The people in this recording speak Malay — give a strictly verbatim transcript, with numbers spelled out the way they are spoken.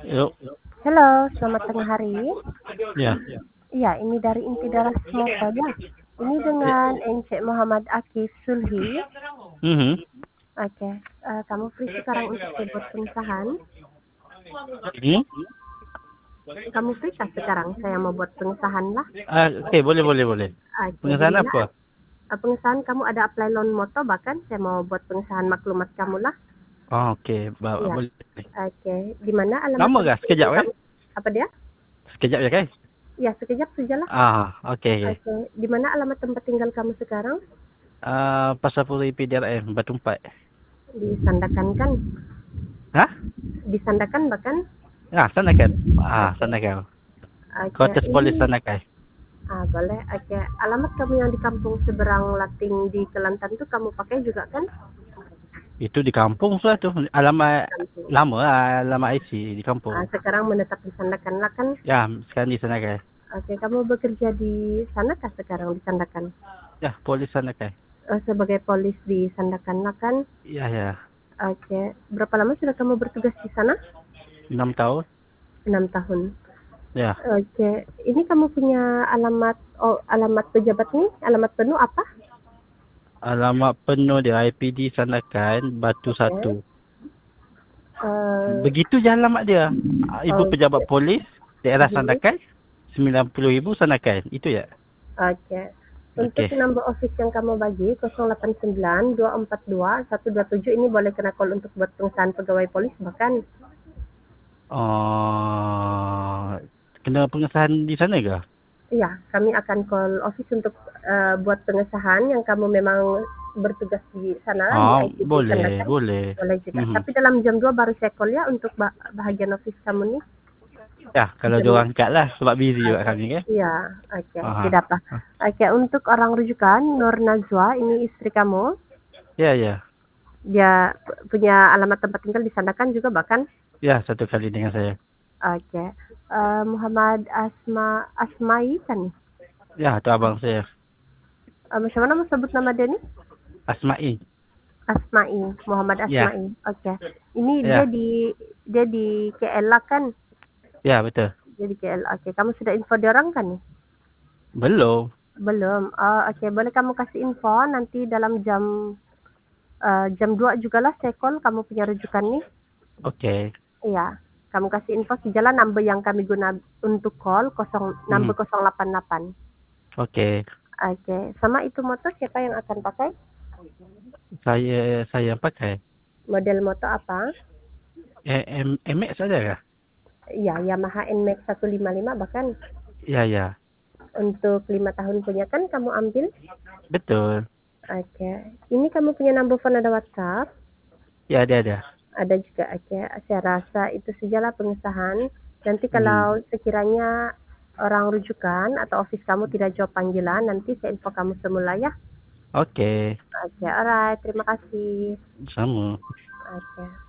Yuk, Halo, selamat tengah hari. ya. Iya, ini dari Inti Daras Motor ya. Ini dengan Encik Muhammad Akif Sulhi. Mhm. Oke, eh, kamu free sekarang untuk buat pengesahan? Hmm? Kamu free kah sekarang? Saya mau buat pengesahan lah. Ah, Okey, boleh, boleh, boleh. Oke, di Pengesahan mana apa? eh, pengesahan kamu ada apply loan motor bahkan saya mau buat pengesahan maklumat kamu lah. Oh, okey. Ba- Iya. Boleh. Oke, di mana alamat Lama tempat kah? tinggal Sekejap eh? kamu? Apa dia? Sekejap je kan? Ya, sekejap sajalah. Ah, okey, okey. Oke, di mana alamat tempat tinggal kamu sekarang? Ah, Pasar Puri P D R M, Batu Empat. Di Sandakan kan? Hah? Di Sandakan bahkan? Ah, sana kan? Ah, Oke. sana kan. Oke, Kuartus Polis ini sana kan? ah boleh. Oke, alamat kamu yang di kampung seberang Lating di Kelantan itu kamu pakai juga kan? Itu di kampung sudah tu. Alamat Kampung. lama lah, alamat I C di Ah, kampung. sekarang menetap di Sandakan lah kan? Ya, sekarang di sana kan? Oke, kamu bekerja di sana kah sekarang di Sandakan? Ya, polis sana kan? Oh, sebagai polis di Sandakan lah kan? Ya, ya. Oke, berapa lama sudah kamu bertugas di sana? Enam tahun. Enam tahun. Ya. Oke, ini kamu punya alamat oh alamat pejabat nih, alamat penuh apa? Alamat penuh dia I P D Sandakan, Batu Oke. Satu. Eh, Begitu je alamat dia. Ibu oke. pejabat polis daerah Mhm. Sandakan, sembilan puluh ribu Sandakan. Itu ya? Oke. Untuk Okey. number office yang kamu bagi nol delapan sembilan dua empat dua satu dua tujuh ini boleh kena call untuk buat pengesahan pegawai polis bahkan. Oh, kena pengesahan di sana ke? Iya, kami akan call office untuk uh, buat pengesahan yang kamu memang bertugas di sana lah di Oh, I P D boleh, Sandakan. boleh. Boleh juga. Mhm. Tapi dalam jam dua baru saya call ya untuk bah bahagian office kamu nih. Ya, kalau Jam, dia orang angkat lah sebab busy juga oke. kami kan. Iya, oke. Aha. Tidak apa. Oke, untuk orang rujukan Nur Najwa ini istri kamu. Ya, ya. Dia punya alamat tempat tinggal di Sandakan juga bahkan. Ya, satu kali dengan saya. Oke. Eh, Muhammad Asma Asmai kan? Ya, tu abang saya. Uh, macam mana mau sebut nama dia ni? Asma'i. Asmai, Muhammad Ya, Asmai. Oke. Ini dia ya. di dia di K L lah kan? Ya, betul. Dia di K L. Oke, kamu sudah info dia orang kan? Belum. Belum. Oh, oke, boleh kamu kasih info nanti dalam jam uh, jam dua juga lah saya call kamu punya rujukan nih. Okey. Iya. Kamu kasih info sejalan number yang kami guna untuk call kosong number Mhm. nol delapan delapan. Okey. Oke. Sama itu motor siapa yang akan pakai? Saya saya pakai Model motor apa? eh, M MX saja kah? Iya, Yamaha N Max seratus lima puluh lima bahkan. Ya, ya. Untuk lima tahun punya kan kamu ambil? Betul. Oke. Ini kamu punya number phone ada WhatsApp? Ya, ada ada. Ada juga. Oke. Saya rasa itu sajalah pengesahan. Nanti Hmm. kalau sekiranya orang rujukan atau office kamu tidak jawab panggilan, nanti saya info kamu semula ya. Okey. Oke, alright. Terima kasih. Sama. Oke.